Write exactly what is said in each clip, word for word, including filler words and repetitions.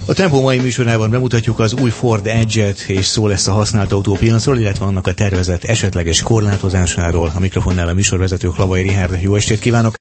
A Tempó mai műsorában bemutatjuk az új Ford Edge-et, és szó lesz a használt autópiacról, illetve annak a tervezett esetleges korlátozásáról. A mikrofonnál a műsorvezető Hlavai Richárd. Jó estét kívánok!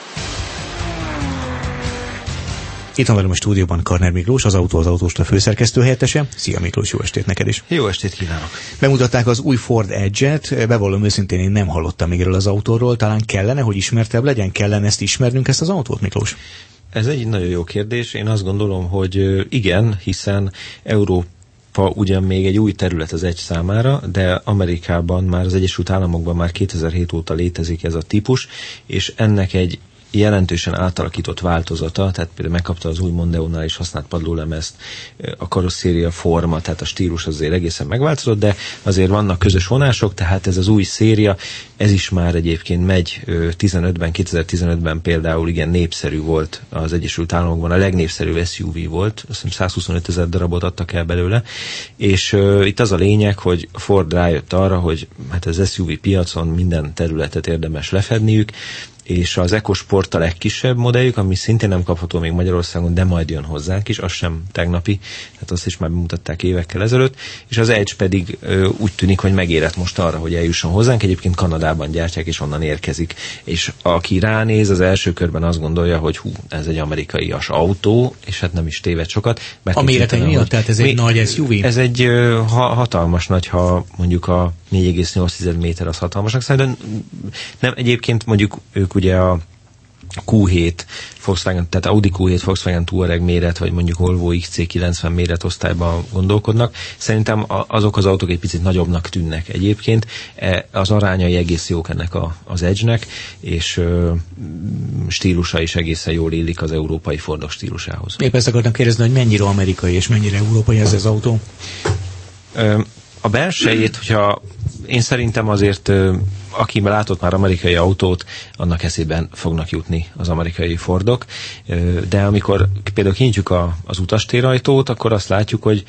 Itt van velem a stúdióban Karner Miklós, az Autó az Autósta főszerkesztő helyettese. Szia Miklós, jó estét neked is! Jó estét kívánok! Bemutatták az új Ford Edge-et, bevallom őszintén, én nem hallottam még erről az autóról, talán kellene, hogy ismertebb legyen, kellene ezt ismernünk, ezt az autót, Miklós? Ez egy nagyon jó kérdés. Én azt gondolom, hogy igen, hiszen Európa ugyan még egy új terület az Edge számára, de Amerikában, már az Egyesült Államokban már kétezer-hét óta létezik ez a típus, és ennek egy jelentősen átalakított változata, tehát például megkapta az új Mondeónál is használt padlólemezt, a karosszéria forma, tehát a stílus azért egészen megváltozott, de azért vannak közös vonások, tehát ez az új széria, ez is már egyébként megy tizenötben, kétezer-tizenötben például igen népszerű volt az Egyesült Államokban, a legnépszerűbb es u vé volt, azt hiszem százhuszonöt ezer darabot adtak el belőle, és uh, itt az a lényeg, hogy Ford rájött arra, hogy hát az es u vé piacon minden területet érdemes lefedniük, és az EcoSport a legkisebb modelljük, ami szintén nem kapható még Magyarországon, de majd jön hozzánk is, az sem tegnapi, tehát azt is már bemutatták évekkel ezelőtt, és az Edge pedig ö, úgy tűnik, hogy megérett most arra, hogy eljusson hozzánk, egyébként Kanadában gyártják, és onnan érkezik, és aki ránéz, az első körben azt gondolja, hogy hú, ez egy amerikaias autó, és hát nem is téved sokat. A méretei miatt, tehát ez egy nagy es u vé? Ez egy ö, ha, hatalmas nagy, ha mondjuk a négy egész nyolc méter az hatalmasnak számít, de nem, egyébként mondjuk ők ugye a kú hét Volkswagen, tehát Audi kú hét Volkswagen Touareg méret, vagy mondjuk Volvo iksz cé kilencven méret osztályban gondolkodnak. Szerintem azok az autók egy picit nagyobbnak tűnnek egyébként. Az arányai egész jók ennek a, az Edge-nek, és ö, stílusa is egészen jól illik az európai Fordok stílusához. Épp ezt akartam kérdezni, hogy mennyire amerikai és mennyire európai ez az autó? Ö, a belsejét, hogyha én szerintem azért, aki látott már amerikai autót, annak eszében fognak jutni az amerikai Fordok, de amikor például kinyitjuk a, az utastérajtót, akkor azt látjuk, hogy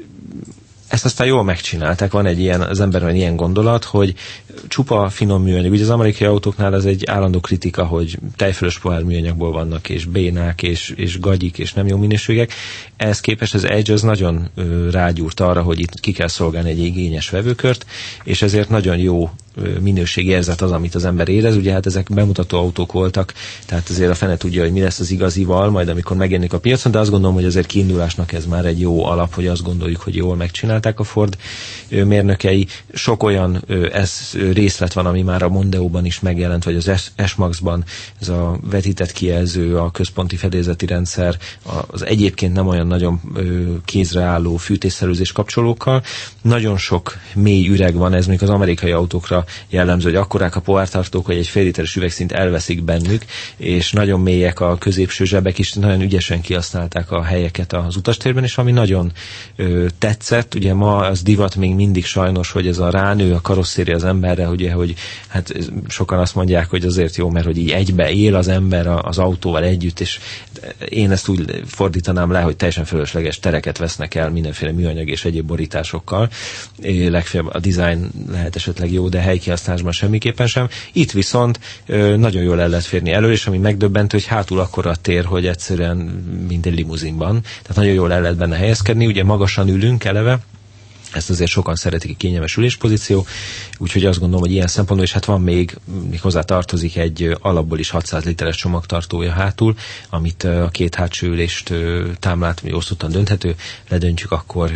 ezt aztán jól megcsinálták, van egy ilyen, az emberben ilyen gondolat, hogy csupa finom műanyag. Ugye az amerikai autóknál ez egy állandó kritika, hogy tejfölös pohár műanyagból vannak, és bénák, és, és gagyik, és nem jó minőségek. Ehhez képest az Edge az nagyon ö, rágyúrt arra, hogy itt ki kell szolgálni egy igényes vevőkört, és ezért nagyon jó minőségérzet az, amit az ember érez. Ugye hát ezek bemutató autók voltak, tehát azért a fene tudja, hogy mi lesz az igazival, majd amikor megjelenik a piacon, de azt gondolom, hogy azért kiindulásnak ez már egy jó alap, hogy azt gondoljuk, hogy jól megcsinálták a Ford mérnökei. Sok olyan ez részlet van, ami már a Mondeóban is megjelent, vagy az S-Maxban, ez a vetített kijelző, a központi fedélzeti rendszer, az egyébként nem olyan nagyon kézre álló fűtésszerűzés kapcsolókkal. Nagyon sok mély üreg van, ez még az amerikai autókra jellemző, hogy akkorák a pohártartók, hogy egy fél literes üvegszint elveszik bennük, és nagyon mélyek a középső zsebek is, nagyon ügyesen kihasználták a helyeket az utastérben, és ami nagyon ö, tetszett, ugye ma az divat még mindig sajnos, hogy ez a ránő, a karosszéria az emberre, ugye, hogy hát sokan azt mondják, hogy azért jó, mert hogy így egybe él az ember az autóval együtt, és én ezt úgy fordítanám le, hogy teljesen fölösleges tereket vesznek el mindenféle műanyag és egyéb borításokkal. Legfeljebb a design lehet esetleg jó, de helykihasználásban semmiképpen sem. Itt viszont ö, nagyon jól el lehet férni elő, és ami megdöbbentő, hogy hátul akkora a tér, hogy egyszerűen mint egy limuzinban. Tehát nagyon jól el lehet benne helyezkedni. Ugye magasan ülünk eleve, ezt azért sokan szeretik, egy kényelmes üléspozíció, úgyhogy azt gondolom, hogy ilyen szempontból is hát van még, még hozzá tartozik egy alapból is hatszáz literes csomagtartója hátul, amit a két hátsó ülést támlát, vagy osztottan dönthető, ledöntjük, akkor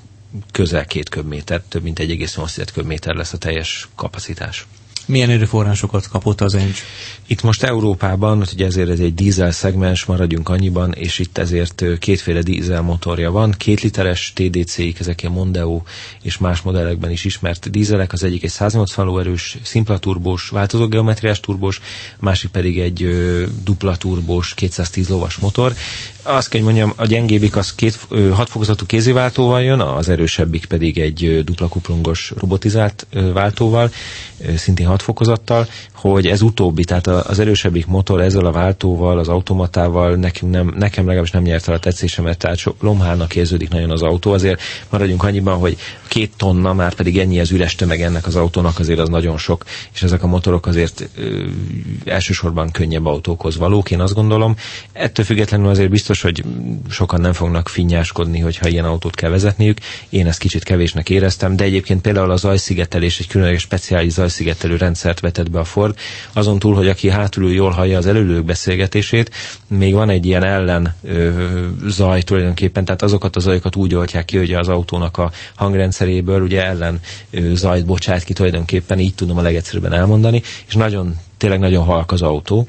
közel két köbméter, több mint egy egész nyolc köbméter lesz a teljes kapacitás. Milyen erőforrásokat kapott az Edge? Itt most Európában, ugye ezért ez egy dízel szegmens, maradjunk annyiban, és itt ezért kétféle dízel motorja van, két literes té dé cé-ik, ezek a Mondeo és más modellekben is ismert dízelek, az egyik egy száznyolcvan lóerős, szimpla turbós, változó geometriás turbós, másik pedig egy ö, dupla turbós, kétszáztíz lovas motor. Azt kell, hogy mondjam, a gyengébbik az két, ö, hat fokozatú kéziváltóval jön, az erősebbik pedig egy ö, dupla kuplungos robotizált ö, váltóval, ö, szintén hat kamatfokozattal, hogy ez utóbbi, tehát az erősebbik motor ezzel a váltóval, az automatával nekünk nem, nekem legalábbis nem nyert el a tetszésemet, tehát so, lomhának érződik nagyon az autó, azért maradjunk annyiban, hogy két tonna, már pedig ennyi az üres tömeg ennek az autónak, azért az nagyon sok, és ezek a motorok azért ö, elsősorban könnyebb autókhoz valók, én azt gondolom. Ettől függetlenül azért biztos, hogy sokan nem fognak finnyáskodni, hogyha ilyen autót kell vezetniük. Én ezt kicsit kevésnek éreztem, de egyébként például a zajszigetelés, egy különleges speciális zajszigetelő rendszert vetett be a Ford, azon túl, hogy aki hátulül jól hallja az előlők beszélgetését, még van egy ilyen ellen ö, zaj tulajdonképpen, tehát azokat a zajokat úgy oltják ki, hogy az autónak a hangrendszeréből ugye ellen ö, zajt bocsát ki tulajdonképpen, így tudom a legegyszerűbben elmondani, és nagyon, tényleg nagyon halk az autó,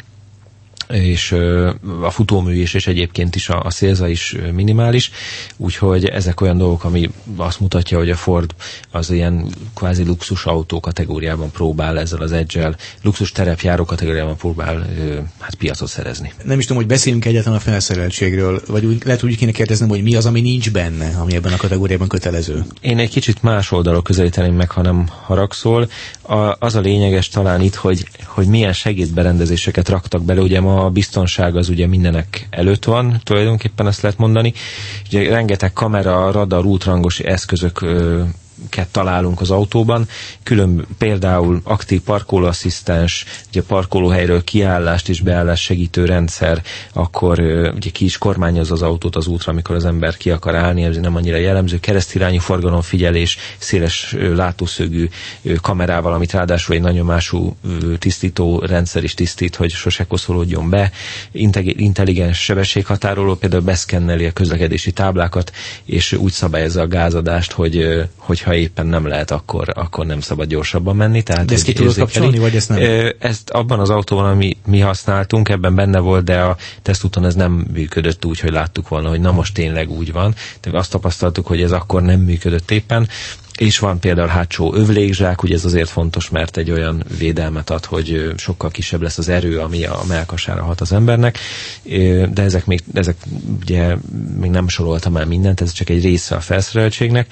és a futómű is, és egyébként is a, a szélzaj is minimális, úgyhogy ezek olyan dolgok, ami azt mutatja, hogy a Ford az ilyen kvázi luxus autó kategóriában próbál ezzel az Edge-el, luxus terepjáró kategóriában próbál hát piacot szerezni. Nem is tudom, hogy beszéljünk egyáltalán a felszereltségről, vagy úgy, lehet, hogy úgy kéne kérdeznem, hogy mi az, ami nincs benne, ami ebben a kategóriában kötelező. Én egy kicsit más oldalról közelíteném meg, ha nem haragszol. A, az a lényeges talán itt, hogy, hogy milyen segédberendezéseket raktak bele, ugye ma a biztonság az ugye mindenek előtt van, tulajdonképpen ezt lehet mondani. Ugye rengeteg kamera, radar, útrangos eszközök találunk az autóban, külön például aktív parkolóasszisztens, ugye parkolóhelyről kiállást és beállást segítő rendszer, akkor ugye ki is kormányozza az autót az útra, amikor az ember ki akar állni, ez nem annyira jellemző, keresztirányú forgalomfigyelés, széles látószögű kamerával, amit ráadásul egy nagy nyomású tisztító rendszer is tisztít, hogy sose koszolódjon be, intelligens sebességhatároló, például beszkenneli a közlekedési táblákat, és úgy szabályozza a gázadást, hogy hogyha éppen nem lehet, akkor, akkor nem szabad gyorsabban menni. Tehát de ezt ki tudod kapcsolni, vagy ezt nem? Ezt abban az autóban, ami mi használtunk, ebben benne volt, de a tesztúton ez nem működött úgy, hogy láttuk volna, hogy na most tényleg úgy van. De azt tapasztaltuk, hogy ez akkor nem működött éppen. És van például hátsó övlékzsák, ugye ez azért fontos, mert egy olyan védelmet ad, hogy sokkal kisebb lesz az erő, ami a mellkasára hat az embernek, de ezek még, ezek ugye még nem soroltam el mindent, ez csak egy része a felszereltségnek.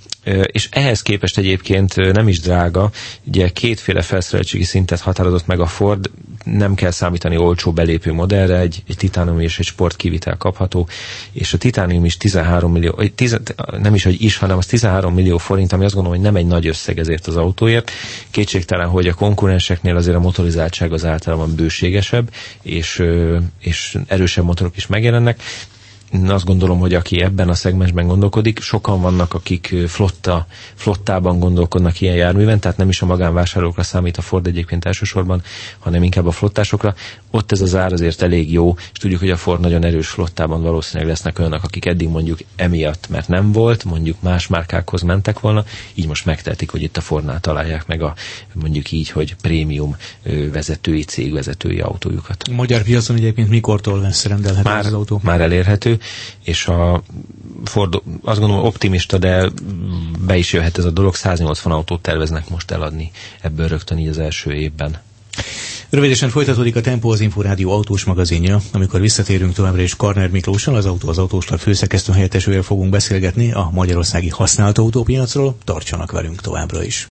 És ehhez képest egyébként nem is drága, ugye kétféle felszereltségi szintet határozott meg a Ford, nem kell számítani olcsó belépő modellre, egy, egy titánium és egy sport kivitel kapható, és a titánium is tizenhárom millió, tíz, nem is, hogy is, hanem az tizenhárom millió forint, ami azt gondolom, hogy nem egy nagy összeg ezért az autóért. Kétségtelen, hogy a konkurenseknél azért a motorizáltság az általában bőségesebb, és, és erősebb motorok is megjelennek. Én azt gondolom, hogy aki ebben a szegmensben gondolkodik, sokan vannak, akik flotta, flottában gondolkodnak ilyen járműven, tehát nem is a magánvásárlókra számít a Ford egyébként elsősorban, hanem inkább a flottásokra. Ott ez az ár azért elég jó, és tudjuk, hogy a Ford nagyon erős flottában valószínűleg lesznek olyanok, akik eddig mondjuk emiatt, mert nem volt, mondjuk más márkákhoz mentek volna, így most megtehetik, hogy itt a Fordnál találják meg a mondjuk így, hogy prémium vezetői, cégvezetői autójukat. A magyar piacon egyébként mikortól lesz rendelhető már, az autó? Már elérhető, és a Ford, azt gondolom optimista, de be is jöhet ez a dolog, száznyolcvan autót terveznek most eladni ebből rögtön így az első évben. Rövidesen folytatódik a Tempo, az Inforádió autós magazinja, amikor visszatérünk továbbra is Karner Miklóssal, az Autó az Autósklub főszerkesztő helyettesővel fogunk beszélgetni a magyarországi használt autópiacról, tartsanak velünk továbbra is.